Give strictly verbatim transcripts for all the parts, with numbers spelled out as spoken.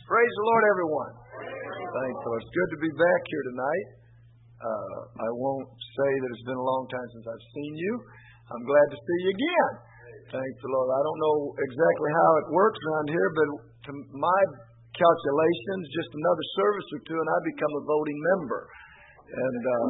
Praise the Lord, everyone. Thankful. It's good to be back here tonight. Uh, I won't say that it's been a long time since I've seen you. I'm glad to see you again. Thank the Lord. I don't know exactly how it works around here, but to my calculations, just another service or two and I become a voting member. And uh,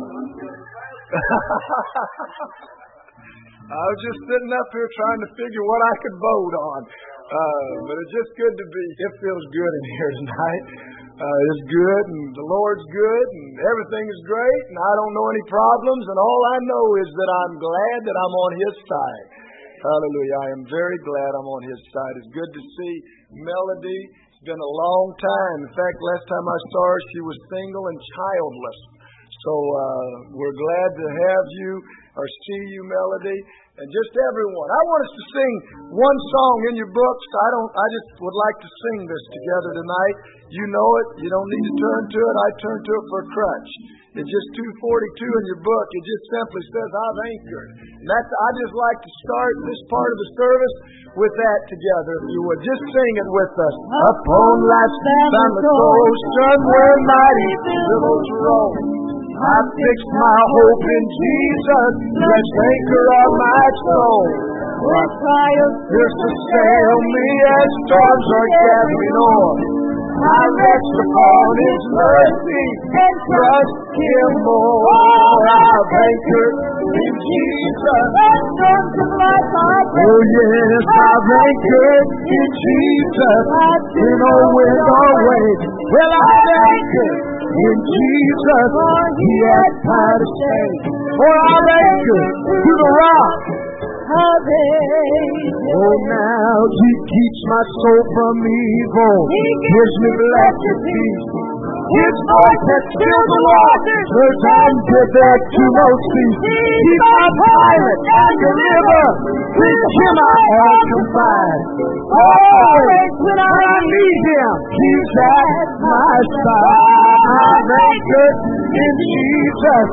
I was just sitting up here trying to figure what I could vote on. Uh, but it's just good to be. It feels good in here tonight. Uh, it's good, and the Lord's good, and everything is great, and I don't know any problems, and all I know is that I'm glad that I'm on His side. Hallelujah. I am very glad I'm on His side. It's good to see Melody. It's been a long time. In fact, last time I saw her, she was single and childless. So uh, we're glad to have you or see you, Melody, and just everyone. I want us to sing one song in your books. I don't. I just would like to sing this together tonight. You know it. You don't need to turn to it. I turn to it for a crutch. It's just two forty-two in your book. It just simply says, I've anchored. And that's, I just like to start this part of the service with that together. If you would, just sing it with us. Upon life's boundless ocean where mighty billows roll, I fix my hope in Jesus, let's anchor on my soul. What fire fierce to sail me as storms are gathering on. I rest upon His mercy and trust Him more. I've anchored in Jesus. Oh yes, I've anchored in Jesus. In a wind or wave. Well, I've anchored in Jesus. He has power to save. For I've anchored to the rock. Oh, now He keeps my soul from evil. He gives me blessed peace. His voice has filled the waters. There's untethered to no sea. He's my pilot and deliverer. With Him I am confined. Always when I need Him, He's at my side. I'm anchored in Jesus.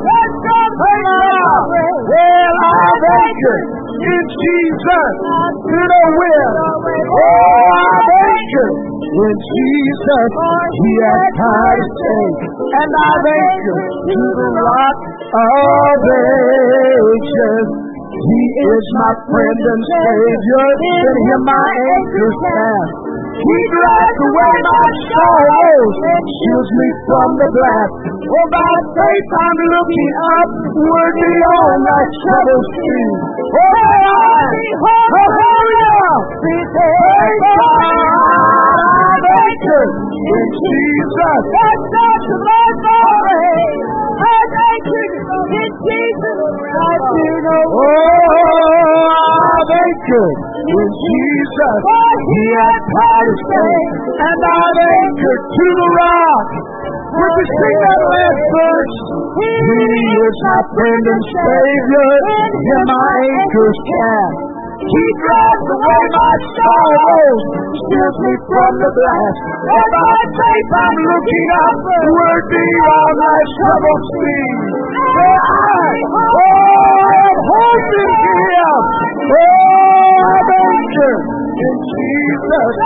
Well, I'm anchored in Jesus, to the wind. Oh, I'm anchored in Jesus. He has power to save. And I'm anchored to the rock of ages. He is my friend and Savior. In Him my anchor stands. He drives away my sorrows and shields me from the blast. For by faith I'm looking upward beyond my troubled stream. Oh, hallelujah! Praise God! I'm anchored in Jesus. That's not the Lord glory. I'm anchored in Jesus. I do know. Oh, I'm anchored in Jesus. He has power to save. And I'm anchored to the rock. Would you sing that last verse? He is my friend and Savior. In Him my anchors cast. He drives away my sorrows, shields me from the blast. And by faith I'm looking upward beyond my troubled sea. For I, oh, have hope in Him. Oh, I'm anchored in Jesus.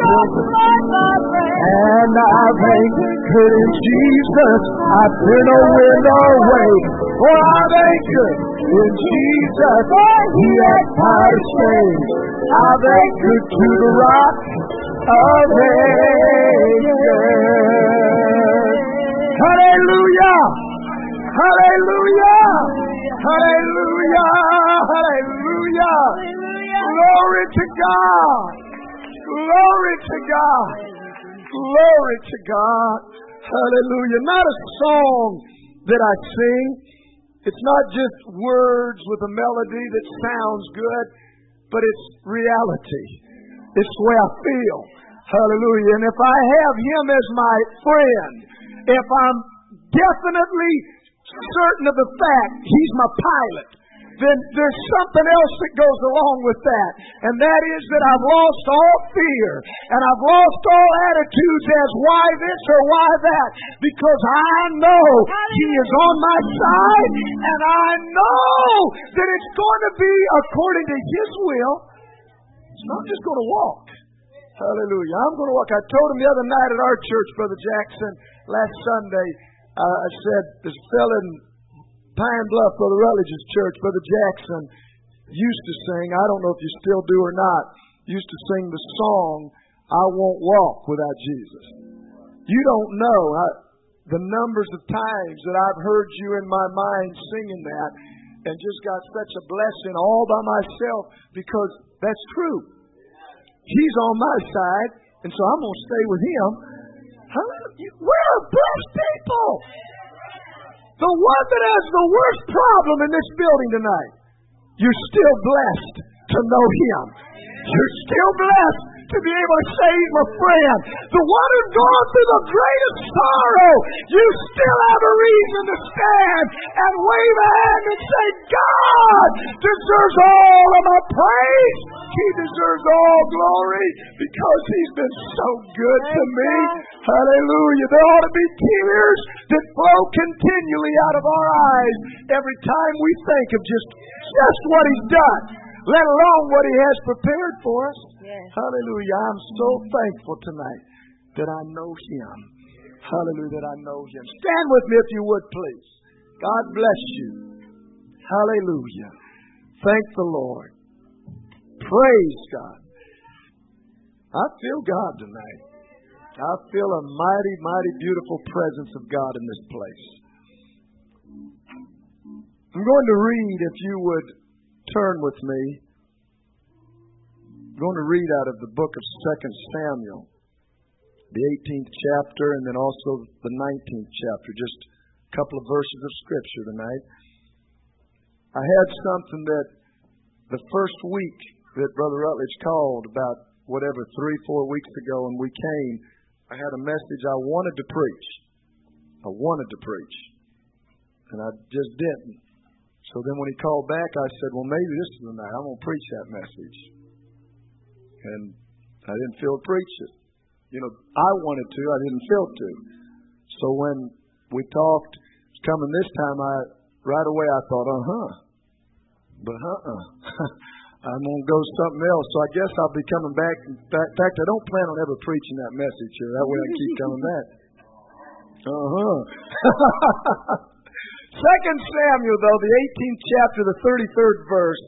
And I've anchored in Jesus. I've been a wind or wave. For I've anchored in Jesus. He has power to save. I've anchored to the rock of ages. Hallelujah! Hallelujah! Hallelujah! Hallelujah! Glory to God! Glory to God! Glory to God! Hallelujah! Not a song that I sing. It's not just words with a melody that sounds good, but it's reality. It's the way I feel. Hallelujah. And if I have Him as my friend, if I'm definitely certain of the fact He's my pilot, then there's something else that goes along with that. And that is that I've lost all fear. And I've lost all attitudes as why this or why that. Because I know He is on my side. And I know that it's going to be according to His will. It's not just going to walk. Hallelujah. I'm going to walk. I told him the other night at our church, Brother Jackson, last Sunday, uh, I said, this fellow in Pine Bluff, Brother Rutledge's church, Brother Jackson, used to sing, I don't know if you still do or not, used to sing the song, I Won't Walk Without Jesus. You don't know I, the numbers of times that I've heard you in my mind singing that and just got such a blessing all by myself because that's true. He's on my side, and so I'm going to stay with him. We're blessed people. The one that has the worst problem in this building tonight, you're still blessed to know him. You're still blessed to be able to say he's my friend. The one who's gone through the greatest sorrow, you still have a reason to stand and wave a hand and say, God deserves all of my praise. He deserves all glory because he's been so good to me. Hallelujah. There ought to be tears that flow continually out of our eyes every time we think of just, just what he's done, let alone what he has prepared for us. Yes. Hallelujah. I'm so thankful tonight that I know him. Hallelujah, that I know him. Stand with me if you would, please. God bless you. Hallelujah. Thank the Lord. Praise God. I feel God tonight. I feel a mighty, mighty beautiful presence of God in this place. I'm going to read, if you would turn with me. I'm going to read out of the book of Second Samuel, the eighteenth chapter, and then also the nineteenth chapter. Just a couple of verses of Scripture tonight. I had something that the first week that Brother Rutledge called about whatever, three, four weeks ago, and we came, I had a message I wanted to preach. I wanted to preach. And I just didn't. So then when he called back, I said, well, maybe this is the night. I'm going to preach that message. And I didn't feel to preach it. You know, I wanted to. I didn't feel to. So when we talked, coming this time, I right away I thought, uh-huh. But uh-uh. I'm going to go something else. So I guess I'll be coming back. In fact, I don't plan on ever preaching that message here. That way I keep coming back. Uh-huh. Second Samuel, though, the eighteenth chapter, the thirty-third verse.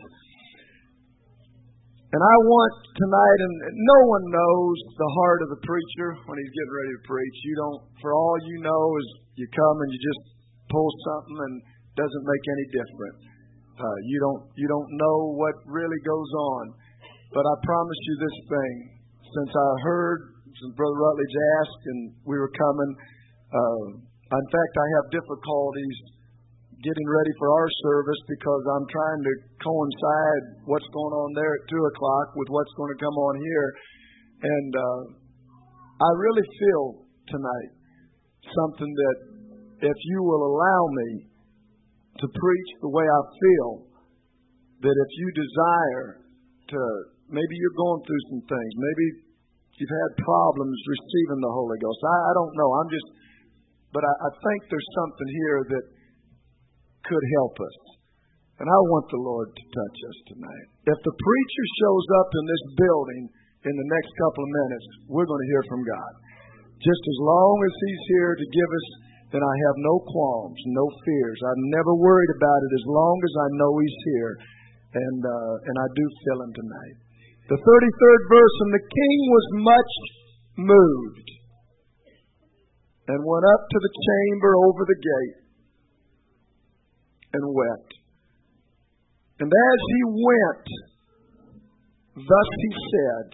And I want tonight, and no one knows the heart of the preacher when he's getting ready to preach. You don't, for all you know is you come and you just pull something and it doesn't make any difference. Uh, you don't, you don't know what really goes on. But I promise you this thing. Since I heard, since Brother Rutledge asked and we were coming, uh, in fact, I have difficulties getting ready for our service because I'm trying to coincide what's going on there at two o'clock with what's going to come on here. And uh, I really feel tonight something that if you will allow me to preach the way I feel, that if you desire to, maybe you're going through some things, maybe you've had problems receiving the Holy Ghost. I, I don't know. I'm just, but I, I think there's something here that could help us. And I want the Lord to touch us tonight. If the preacher shows up in this building in the next couple of minutes, we're going to hear from God. Just as long as he's here to give us, then I have no qualms, no fears. I'm never worried about it as long as I know he's here. And uh, and I do feel him tonight. The thirty-third verse, and the king was much moved and went up to the chamber over the gate and wept. And as he went, thus he said,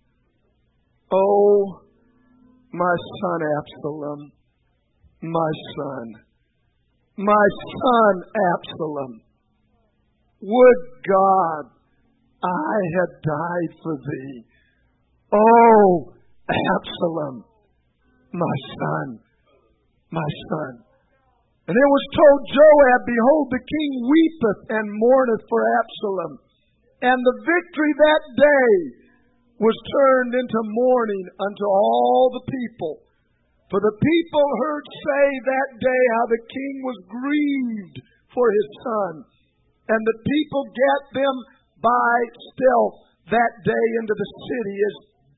"Oh, my son Absalom, my son, my son Absalom, would God I had died for thee. Oh, Absalom, my son, my son." And it was told Joab, "Behold, the king weepeth and mourneth for Absalom." And the victory that day was turned into mourning unto all the people. For the people heard say that day how the king was grieved for his son. And the people gat them by stealth that day into the city, as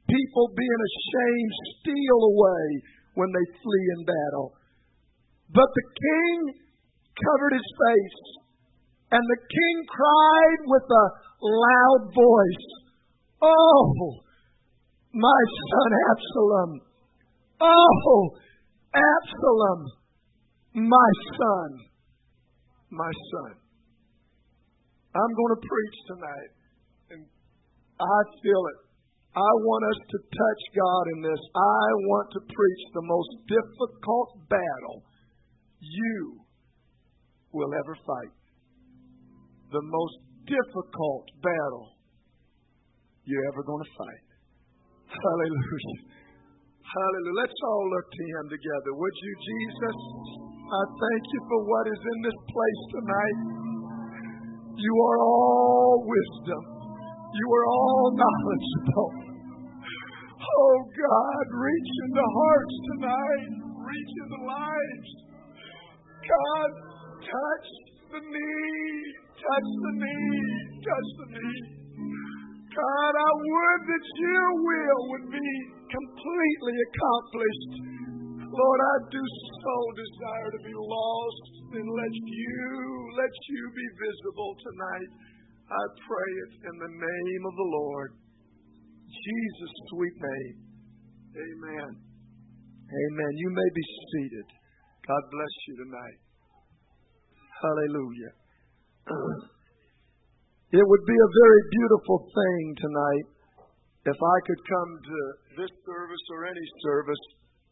people being ashamed steal away when they flee in battle. But the king covered his face, and the king cried with a loud voice, "Oh, my son Absalom! Oh, Absalom, my son, my son." I'm going to preach tonight, and I feel it. I want us to touch God in this. I want to preach the most difficult battle you will ever fight. The most difficult battle you're ever going to fight. Hallelujah. Hallelujah. Let's all look to Him together. Would you, Jesus? I thank you for what is in this place tonight. You are all wisdom. You are all knowledgeable. Oh God, reach into hearts tonight. Reach into lives. God, touch the need. Touch the need. Touch the need. God, I would that your will would be completely accomplished. Lord, I do so desire to be lost, and let you, let you be visible tonight. I pray it in the name of the Lord. Jesus' sweet name. Amen. Amen. You may be seated. God bless you tonight. Hallelujah. It would be a very beautiful thing tonight if I could come to this service or any service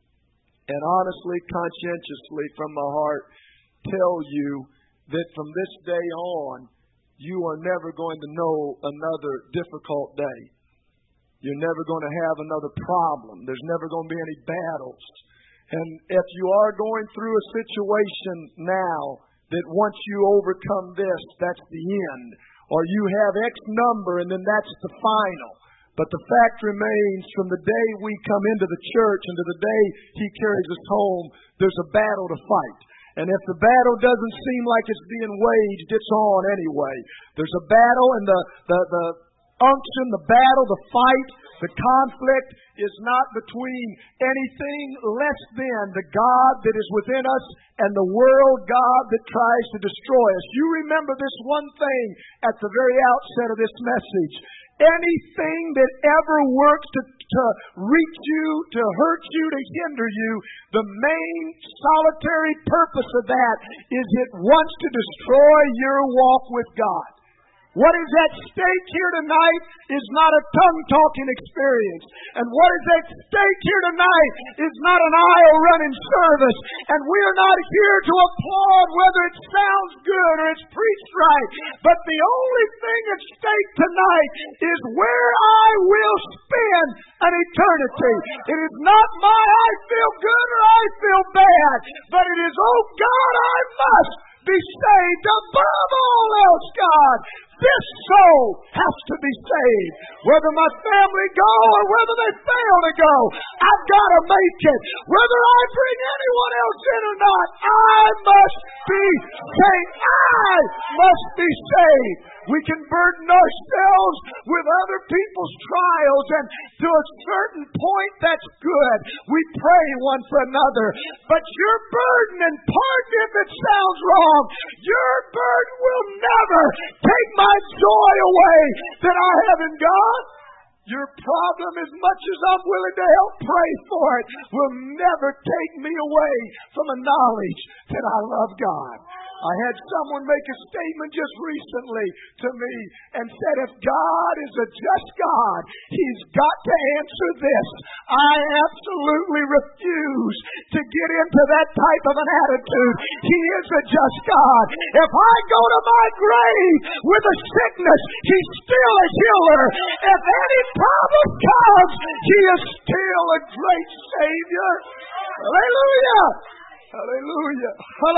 and honestly, conscientiously from my heart tell you that from this day on, you are never going to know another difficult day. You're never going to have another problem. There's never going to be any battles. And if you are going through a situation now that once you overcome this, that's the end, or you have X number and then that's the final. But the fact remains, from the day we come into the church and to the day He carries us home, there's a battle to fight. And if the battle doesn't seem like it's being waged, it's on anyway. There's a battle, and the, the, the unction, the battle, the fight, the conflict is not between anything less than the God that is within us and the world God that tries to destroy us. You remember this one thing at the very outset of this message. Anything that ever works to, to reach you, to hurt you, to hinder you, the main solitary purpose of that is it wants to destroy your walk with God. What is at stake here tonight is not a tongue-talking experience. And what is at stake here tonight is not an aisle-running service. And we are not here to applaud whether it sounds good or it's preached right. But the only thing at stake tonight is where I will spend an eternity. It is not my I feel good or I feel bad. But it is, oh God, I must be saved above all else, God. This soul has to be saved. Whether my family go or whether they fail to go, I've got to make it. Whether I bring anyone else in or not, I must be saved. I must be saved. We can burden ourselves with other people's trials, and to a certain point, that's good. We pray one for another. But your burden, and pardon if it sounds wrong, your burden will never take my joy away that I have in God. Your problem, as much as I'm willing to help pray for it, will never take me away from a knowledge that I love God. I had someone make a statement just recently to me and said, if God is a just God, He's got to answer this. I absolutely refuse to get into that type of an attitude. He is a just God. If I go to my grave with a sickness, He's still a healer. If any problem comes, He is still a great Savior. Hallelujah! Hallelujah.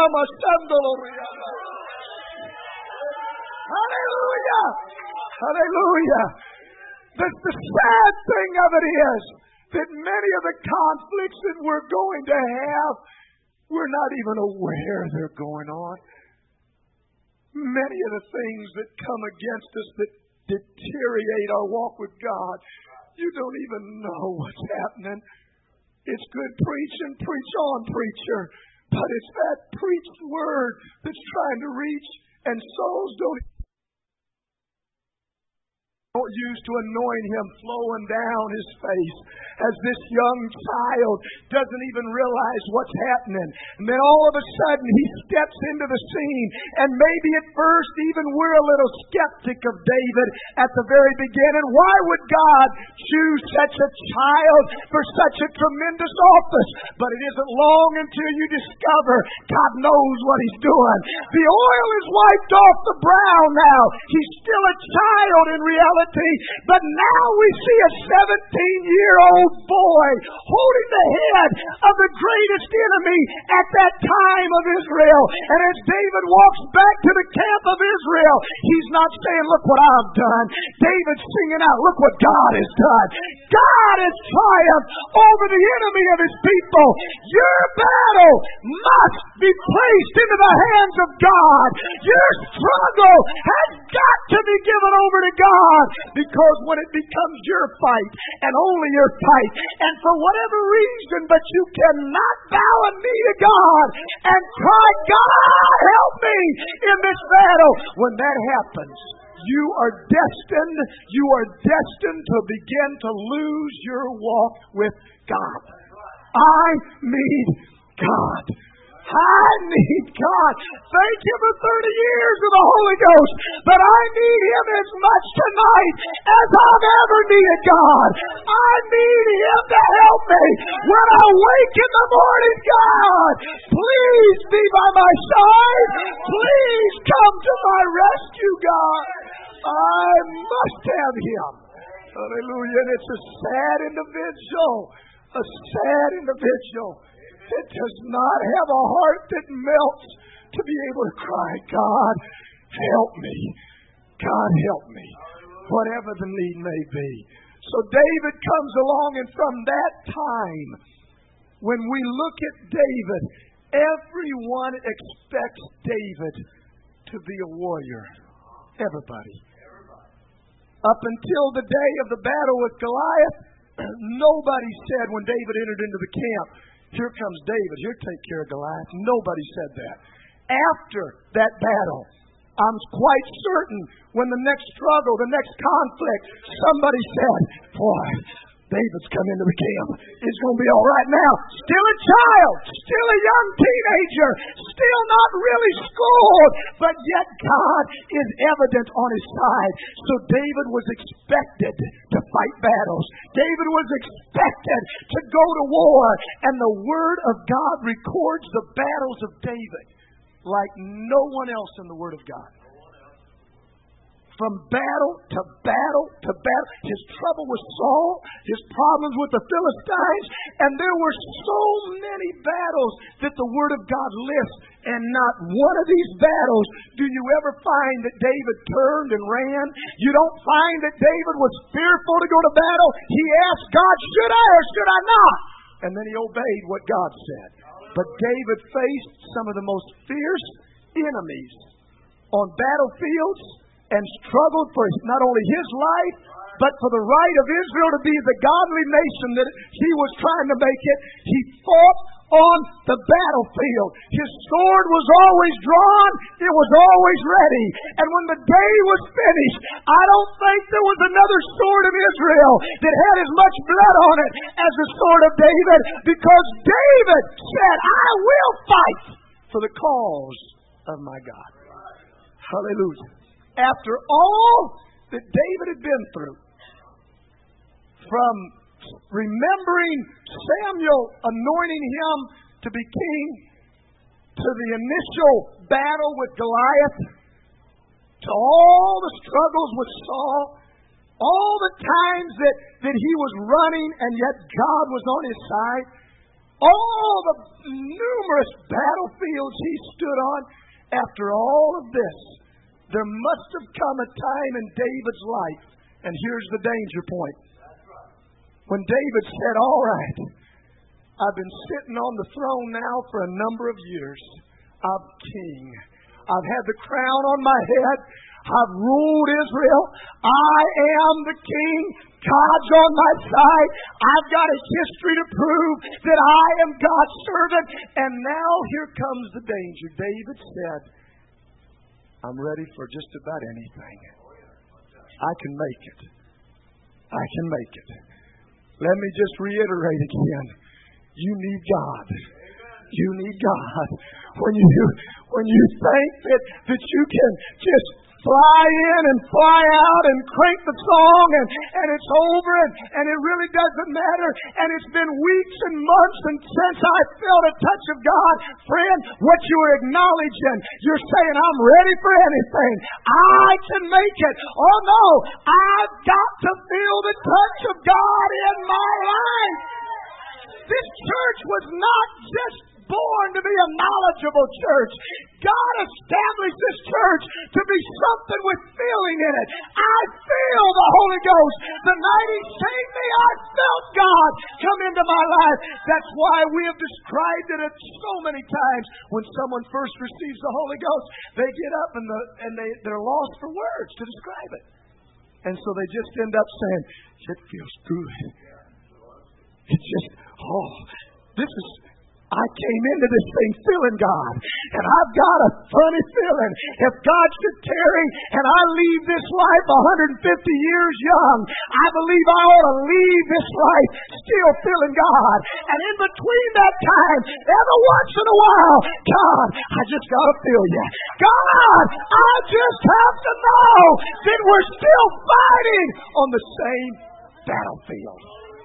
Hallelujah. Hallelujah. The, the sad thing of it is that many of the conflicts that we're going to have, we're not even aware they're going on. Many of the things that come against us that deteriorate our walk with God, You don't even know what's happening. It's good preaching, preach on, preacher. But it's that preached word that's trying to reach, and souls don't used to anoint him flowing down his face as this young child doesn't even realize what's happening. And then all of a sudden he steps into the scene, and maybe at first even we're a little skeptic of David at the very beginning. Why would God choose such a child for such a tremendous office? But it isn't long until you discover God knows what he's doing. The oil is wiped off the brow now. He's still a child in reality. But now we see a seventeen-year-old boy holding the head of the greatest enemy at that time of Israel. And as David walks back to the camp of Israel, he's not saying, look what I've done. David's singing out, look what God has done. God has triumphed over the enemy of his people. Your battle must be placed into the hands of God. Your struggle has got to be given over to God. Because when it becomes your fight, and only your fight, and for whatever reason, but you cannot bow a knee to God and cry, God, help me in this battle. When that happens, you are destined, you are destined to begin to lose your walk with God. I need God. I need God. Thank you for thirty years of the Holy Ghost, but I need him as much tonight as I've ever needed God. I need him to help me when I wake in the morning. God, please be by my side. Please come to my rescue, God. I must have him. Hallelujah. And it's a sad individual. A sad individual. It does not have a heart that melts to be able to cry, God, help me. God, help me. Whatever the need may be. So David comes along, and from that time, when we look at David, everyone expects David to be a warrior. Everybody. Up until the day of the battle with Goliath, nobody said when David entered into the camp, here comes David, he'll take care of Goliath. Nobody said that. After that battle, I'm quite certain when the next struggle, the next conflict, somebody said, boy, David's come into the camp. It's going to be all right now. Still a child, still a young teenager, still not really schooled, but yet God is evident on his side. So David was expected to fight battles. David was expected to go to war. And the Word of God records the battles of David like no one else in the Word of God. From battle to battle to battle. His trouble with Saul, his problems with the Philistines, and there were so many battles that the Word of God lists. And not one of these battles do you ever find that David turned and ran. You don't find that David was fearful to go to battle. He asked God, should I or should I not? And then he obeyed what God said. But David faced some of the most fierce enemies on battlefields and struggled for not only his life, but for the right of Israel to be the godly nation that he was trying to make it. He fought on the battlefield. His sword was always drawn. It was always ready. And when the day was finished, I don't think there was another sword of Israel that had as much blood on it as the sword of David, because David said, I will fight for the cause of my God. Hallelujah. After all that David had been through, from remembering Samuel anointing him to be king, to the initial battle with Goliath, to all the struggles with Saul, all the times that, that he was running and yet God was on his side, all the numerous battlefields he stood on, after all of this, there must have come a time in David's life, and here's the danger point, when David said, all right, I've been sitting on the throne now for a number of years. I'm king. I've had the crown on my head. I've ruled Israel. I am the king. God's on my side. I've got a history to prove that I am God's servant. And now here comes the danger. David said, I'm ready for just about anything. I can make it. I can make it. Let me just reiterate again. You need God. You need God. When you when you think that, that you can just fly in and fly out and crank the song and, and it's over and, and it really doesn't matter and it's been weeks and months and since I felt a touch of God, friend, what you are acknowledging, you're saying, I'm ready for anything. I can make it. Oh no, I've got to feel the touch of God in my life. This church was not just born to be a knowledgeable church. God established this church to be something with feeling in it. I feel the Holy Ghost. The night He saved me, I felt God come into my life. That's why we have described it so many times. When someone first receives the Holy Ghost, they get up and, the, and they, they're lost for words to describe it. And so they just end up saying, it feels good. It's just, oh, this is... I came into this thing feeling God, and I've got a funny feeling if God should tarry and I leave this life one hundred fifty years young, I believe I ought to leave this life still feeling God. And in between that time, every once in a while, God, I just got to feel you. God, I just have to know that we're still fighting on the same battlefield.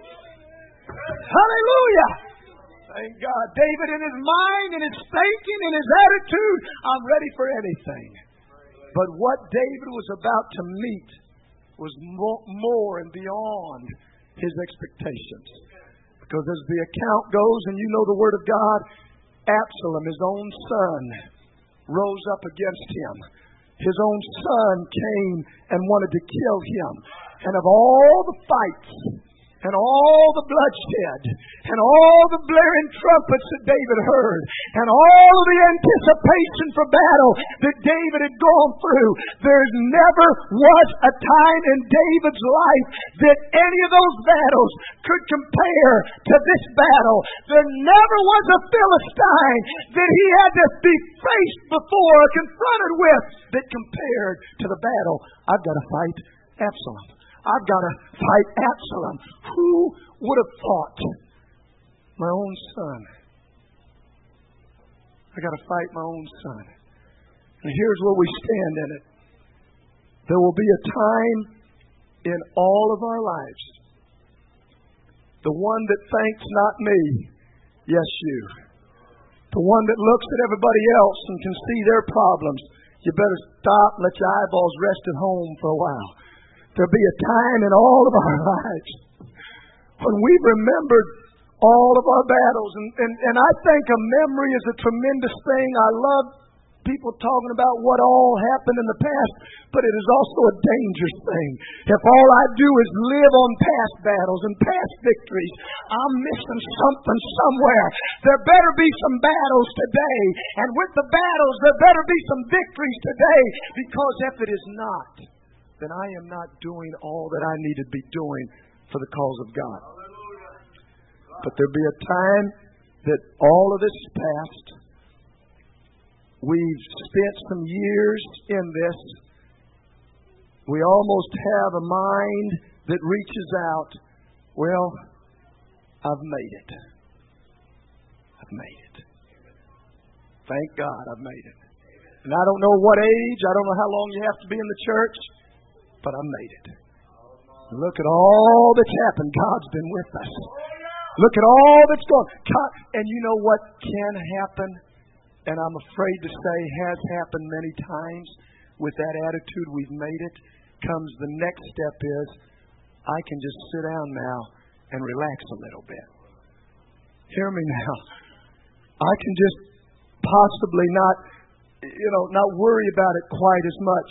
Hallelujah. Thank God. David in his mind, in his thinking, in his attitude, I'm ready for anything. But what David was about to meet was more, more and beyond his expectations. Because as the account goes, and you know the Word of God, Absalom, his own son, rose up against him. His own son came and wanted to kill him. And of all the fights and all the bloodshed, and all the blaring trumpets that David heard, and all the anticipation for battle that David had gone through, there never was a time in David's life that any of those battles could compare to this battle. There never was a Philistine that he had to be faced before or confronted with that compared to the battle. I've got to fight Absalom. I've got to fight Absalom. Who would have thought? My own son. I've got to fight my own son. And here's where we stand in it. There will be a time in all of our lives. The one that thinks not me, yes you. The one that looks at everybody else and can see their problems. You better stop and let your eyeballs rest at home for a while. There'll be a time in all of our lives when we've remembered all of our battles. And, and, and I think a memory is a tremendous thing. I love people talking about what all happened in the past, but it is also a dangerous thing. If all I do is live on past battles and past victories, I'm missing something somewhere. There better be some battles today. And with the battles, there better be some victories today. Because if it is not, then I am not doing all that I need to be doing for the cause of God. But there'll be a time that all of this is past. We've spent some years in this. We almost have a mind that reaches out. Well, I've made it. I've made it. Thank God I've made it. And I don't know what age, I don't know how long you have to be in the church, but I made it. Look at all that's happened. God's been with us. Look at all that's gone. And you know what can happen? And I'm afraid to say has happened many times. With that attitude, we've made it. Comes the next step is, I can just sit down now and relax a little bit. Hear me now. I can just possibly not, you know, not worry about it quite as much.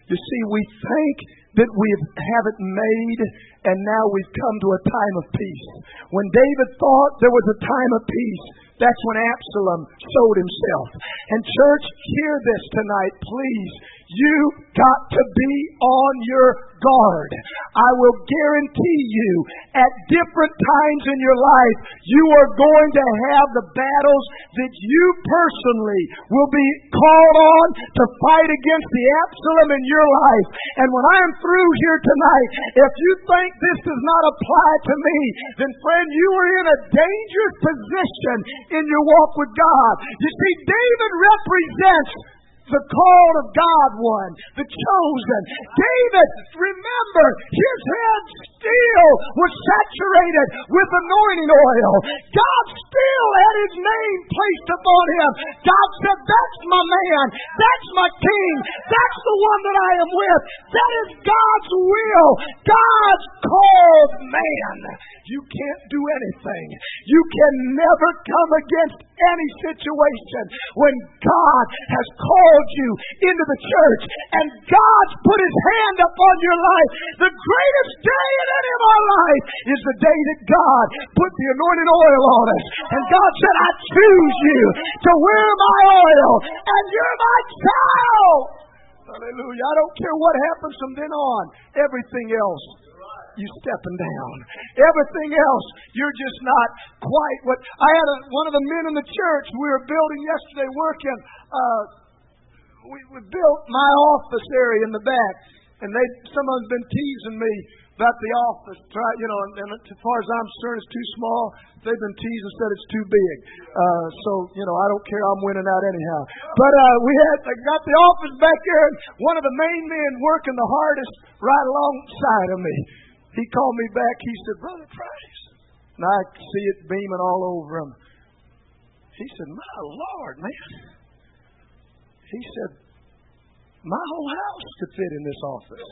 You see, we think that we have it made, and now we've come to a time of peace. When David thought there was a time of peace, that's when Absalom showed himself. And church, hear this tonight, please. You got to be on your guard. I will guarantee you, at different times in your life, you are going to have the battles that you personally will be called on to fight against the Absalom in your life. And when I'm through here tonight, if you think this does not apply to me, then friend, you are in a dangerous position in your walk with God. You see, David represents the called of God one, the chosen. David, remember, his head still was saturated with anointing oil. God still had his name placed upon him. God said, that's my man. That's my king. That's the one that I am with. That is God's will. God's called man. You can't do anything. You can never come against any situation when God has called you into the church and God's put his hand upon your life. The greatest day in any of our life is the day that God put the anointing oil on us. And God said, I choose you to wear my oil, and you're my child. Hallelujah. I don't care what happens from then on. Everything else, you stepping down. Everything else, you're just not quite what... I had a, one of the men in the church, we were building yesterday, working. Uh, we, we built my office area in the back, and they some of them been teasing me about the office. Try, you know, and, and as far as I'm concerned, it's too small. They've been teasing, said it's too big. Uh, so, you know, I don't care. I'm winning out anyhow. But uh, we had I got the office back there, and one of the main men working the hardest right alongside of me. He called me back. He said, Brother Price. And I see it beaming all over him. He said, my Lord, man. He said, my whole house could fit in this office.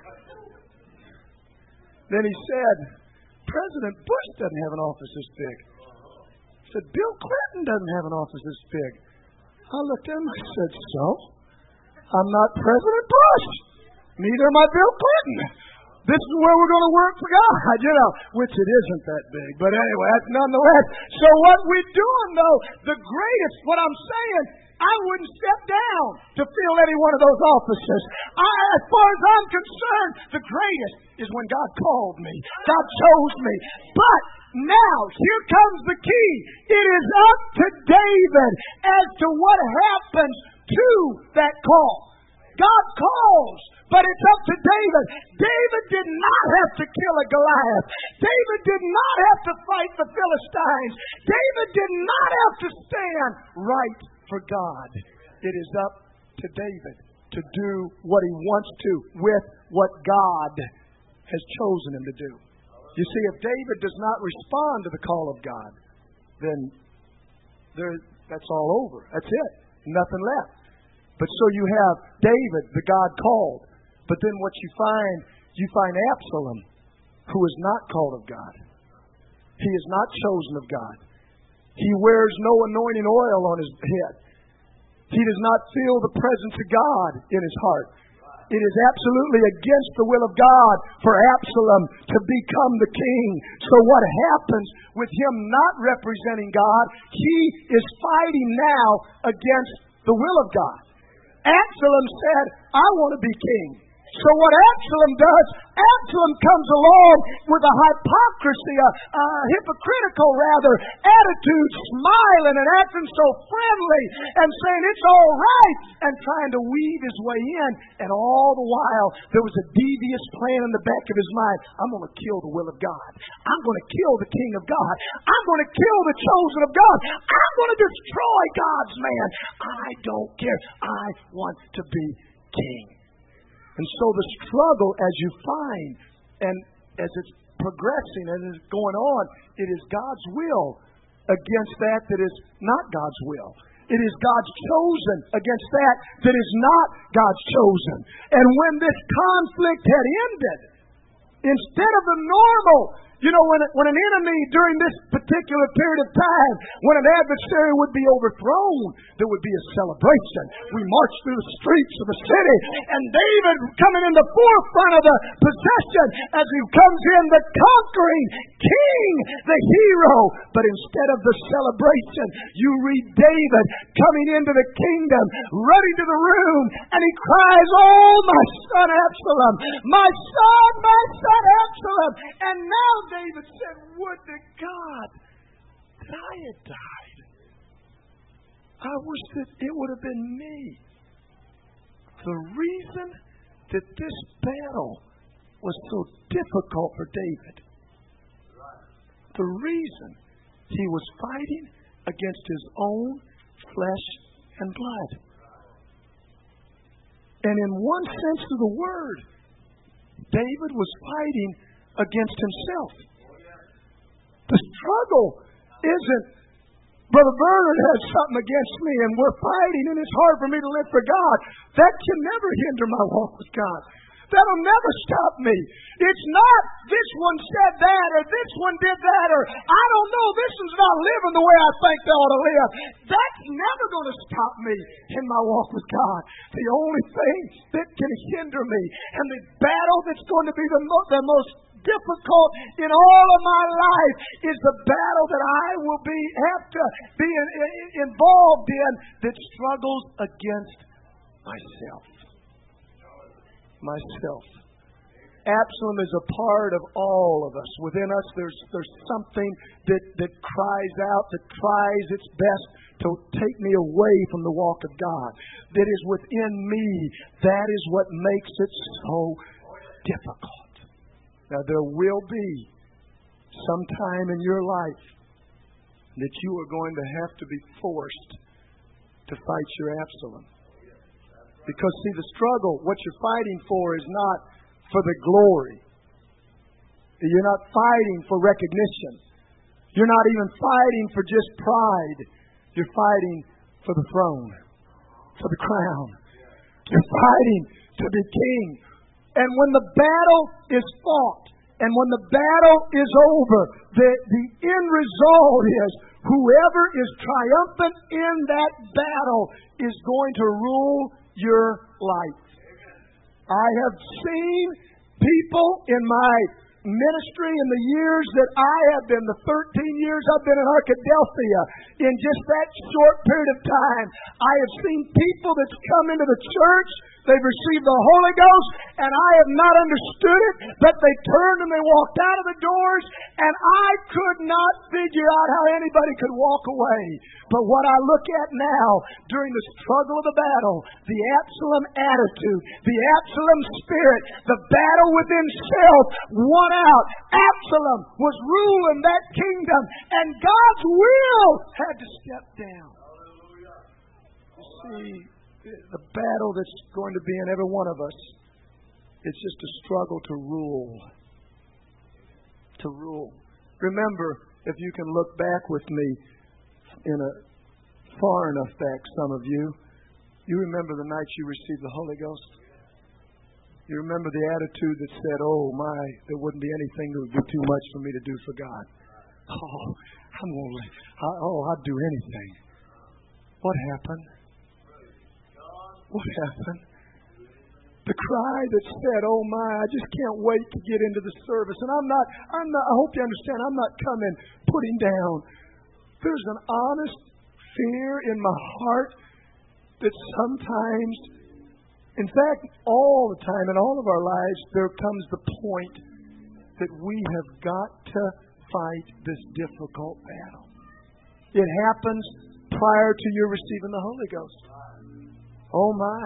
Then he said, President Bush doesn't have an office this big. He said, Bill Clinton doesn't have an office this big. I looked at him and I said, so? I'm not President Bush. Neither am I Bill Clinton. This is where we're going to work for God, you know, which it isn't that big. But anyway, that's nonetheless. So what we're doing, though, the greatest, what I'm saying, I wouldn't step down to fill any one of those offices. I, as far as I'm concerned, the greatest is when God called me. God chose me. But now, here comes the key. It is up to David as to what happens to that call. God calls, but it's up to David. David did not have to kill a Goliath. David did not have to fight the Philistines. David did not have to stand right for God. It is up to David to do what he wants to with what God has chosen him to do. You see, if David does not respond to the call of God, then there, that's all over. That's it. Nothing left. But so you have David, the God called. But then what you find, you find Absalom, who is not called of God. He is not chosen of God. He wears no anointing oil on his head. He does not feel the presence of God in his heart. It is absolutely against the will of God for Absalom to become the king. So what happens with him not representing God? He is fighting now against the will of God. Absalom said, I want to be king. So what Absalom does, Absalom comes along with a hypocrisy, a, a hypocritical rather, attitude, smiling and acting so friendly and saying it's all right and trying to weave his way in. And all the while, there was a devious plan in the back of his mind. I'm going to kill the will of God. I'm going to kill the king of God. I'm going to kill the chosen of God. I'm going to destroy God's man. I don't care. I want to be king. And so the struggle, as you find, and as it's progressing and it's going on, it is God's will against that that is not God's will. It is God's chosen against that that is not God's chosen. And when this conflict had ended, instead of the normal You know, when, when an enemy during this particular period of time, when an adversary would be overthrown, there would be a celebration. We marched through the streets of the city, and David coming in the forefront of the procession as he comes in, the conquering king, the hero. But instead of the celebration, you read David coming into the kingdom, running to the room, and he cries, "Oh, my son Absalom, my son, my son Absalom." And now David said, "Would to God that I had died. I wish that it would have been me." The reason that this battle was so difficult for David, the reason he was fighting against his own flesh and blood. And in one sense of the word, David was fighting against himself. The struggle isn't, Brother Bernard has something against me and we're fighting and it's hard for me to live for God. That can never hinder my walk with God. That'll never stop me. It's not this one said that or this one did that or I don't know, this one's not living the way I think they ought to live. That's never going to stop me in my walk with God. The only thing that can hinder me and the battle that's going to be the, mo- the most difficult in all of my life is the battle that I will be have to be in, in, involved in that struggles against myself. Myself. Absalom is a part of all of us. Within us, there's there's something that, that cries out, that tries its best to take me away from the walk of God. That is within me. That is what makes it so difficult. Now, there will be some time in your life that you are going to have to be forced to fight your Absalom. Because, see, the struggle, what you're fighting for is not for the glory. You're not fighting for recognition. You're not even fighting for just pride. You're fighting for the throne, for the crown. You're fighting to be king. And when the battle is fought, and when the battle is over, the, the end result is whoever is triumphant in that battle is going to rule your life. I have seen people in my ministry in the years that I have been, the thirteen years I've been in Arkadelphia, in just that short period of time, I have seen people that's come into the church, they've received the Holy Ghost, and I have not understood it, but they turned and they walked out of the doors, and I could not figure out how anybody could walk away. But what I look at now, during the struggle of the battle, the Absalom attitude, the Absalom spirit, the battle within self won out. Absalom was ruling that kingdom, and God's will had to step down. You see, the battle that's going to be in every one of us, it's just a struggle to rule. To rule. Remember, if you can look back with me in a far enough back, some of you, you remember the night you received the Holy Ghost? You remember the attitude that said, "Oh my, there wouldn't be anything that would be too much for me to do for God. Oh, I'm gonna, I, oh, I'd do anything." What happened? What happened? The cry that said, "Oh my, I just can't wait to get into the service." And I'm not, I'm not, I hope you understand, I'm not coming putting down. There's an honest fear in my heart that sometimes, in fact, all the time in all of our lives, there comes the point that we have got to fight this difficult battle. It happens prior to your receiving the Holy Ghost. Oh my.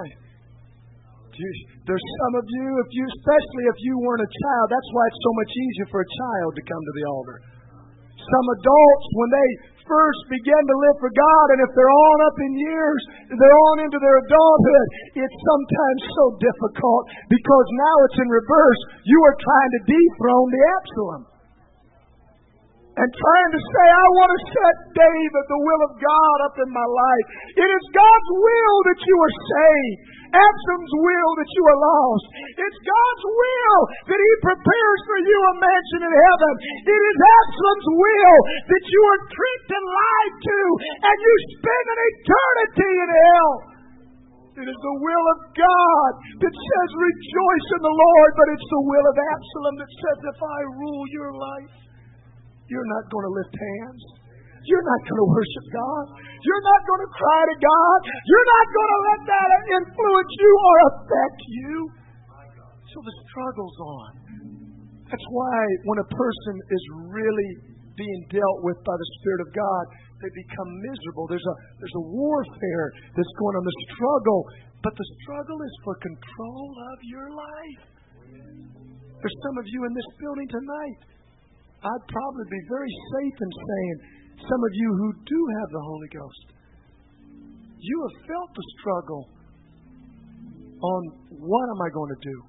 There's some of you, if you, especially if you weren't a child, that's why it's so much easier for a child to come to the altar. Some adults, when they first begin to live for God, and if they're on up in years, they're on into their adulthood, it's sometimes so difficult because now it's in reverse. You are trying to dethrone the Absalom. and trying to say, I want to set David, the will of God, up in my life. It is God's will that you are saved. Absalom's will that you are lost. It's God's will that He prepares for you a mansion in heaven. It is Absalom's will that you are tricked and lied to, and you spend an eternity in hell. It is the will of God that says rejoice in the Lord, but it's the will of Absalom that says if I rule your life, you're not going to lift hands. You're not going to worship God. You're not going to cry to God. You're not going to let that influence you or affect you. So the struggle's on. That's why when a person is really being dealt with by the Spirit of God, they become miserable. There's a there's a warfare that's going on, the struggle. But the struggle is for control of your life. There's some of you in this building tonight. I'd probably be very safe in saying some of you who do have the Holy Ghost, you have felt the struggle on what am I going to do?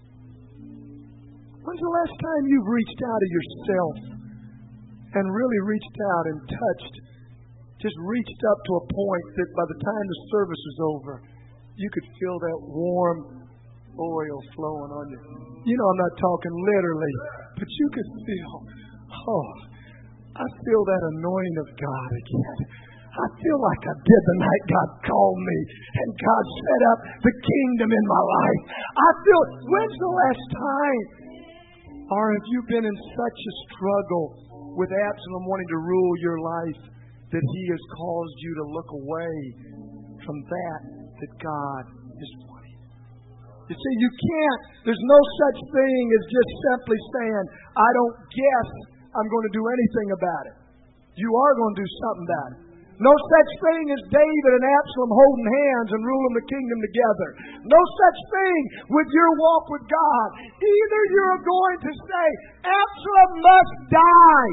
When's the last time you've reached out of yourself and really reached out and touched, just reached up to a point that by the time the service is over, you could feel that warm oil flowing on you? You know I'm not talking literally, but you could feel, oh, I feel that anointing of God again. I feel like I did the night God called me and God set up the kingdom in my life. I feel, when's the last time? Or have you been in such a struggle with Absalom wanting to rule your life that he has caused you to look away from that that God is wanting? You see, you can't, there's no such thing as just simply saying, I don't guess I'm going to do anything about it. You are going to do something about it. No such thing as David and Absalom holding hands and ruling the kingdom together. No such thing with your walk with God. Either you're going to say, Absalom must die,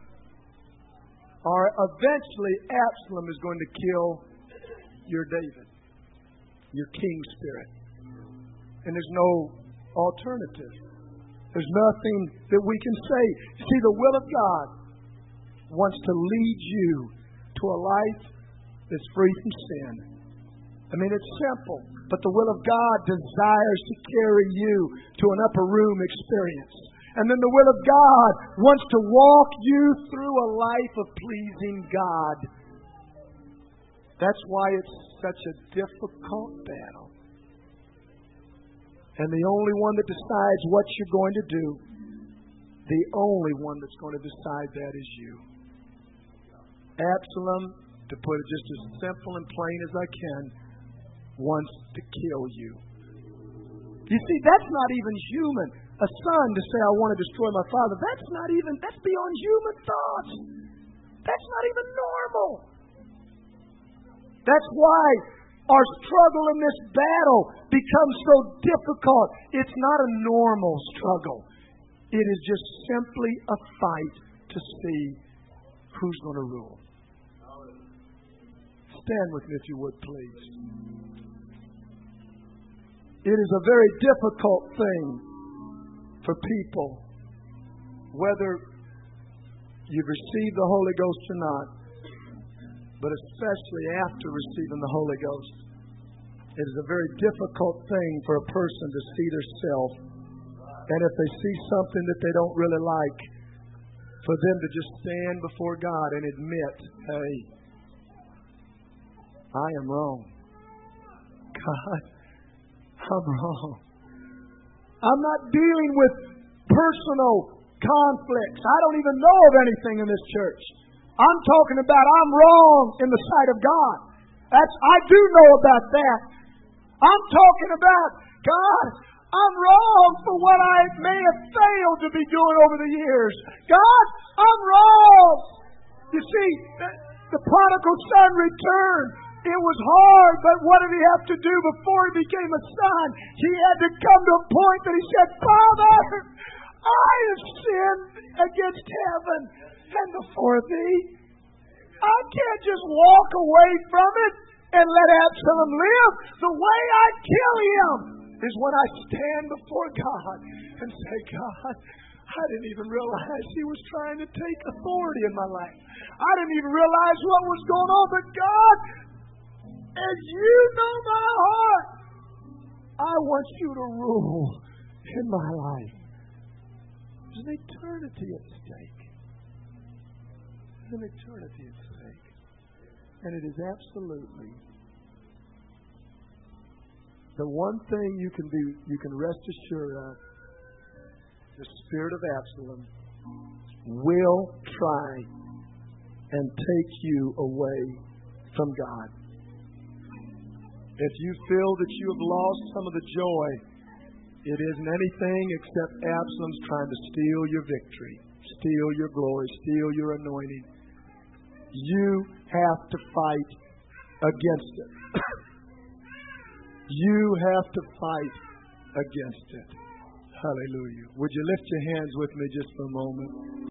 or eventually Absalom is going to kill your David, your king spirit. And there's no alternative. There's nothing that we can say. See, the will of God wants to lead you to a life that's free from sin. I mean, it's simple, but the will of God desires to carry you to an upper room experience. And then the will of God wants to walk you through a life of pleasing God. That's why it's such a difficult battle. And the only one that decides what you're going to do, the only one that's going to decide that is you. Absalom, to put it just as simple and plain as I can, wants to kill you. You see, that's not even human. A son to say, I want to destroy my father, that's not even, that's beyond human thoughts. That's not even normal. That's why our struggle in this battle becomes so difficult. It's not a normal struggle. It is just simply a fight to see who's going to rule. Stand with me if you would, please. It is a very difficult thing for people, whether you've received the Holy Ghost or not, but especially after receiving the Holy Ghost. It is a very difficult thing for a person to see themselves, and if they see something that they don't really like, for them to just stand before God and admit, hey, I am wrong. God, I'm wrong. I'm not dealing with personal conflicts. I don't even know of anything in this church. I'm talking about I'm wrong in the sight of God. That's, I do know about that. I'm talking about, God, I'm wrong for what I may have failed to be doing over the years. God, I'm wrong. You see, the prodigal son returned. It was hard, but what did he have to do before he became a son? He had to come to a point that he said, Father, I have sinned against heaven and before thee. I can't just walk away from it and let Absalom live. The way I kill him is when I stand before God and say, God, I didn't even realize he was trying to take authority in my life. I didn't even realize what was going on. But God, as you know my heart, I want you to rule in my life. There's an eternity at stake. There's an eternity at stake. And it is absolutely the one thing you can be, you can rest assured of. The spirit of Absalom will try and take you away from God. If you feel that you have lost some of the joy, it isn't anything except Absalom's trying to steal your victory, steal your glory, steal your anointing. You have to fight against it. You have to fight against it. Hallelujah. Would you lift your hands with me just for a moment?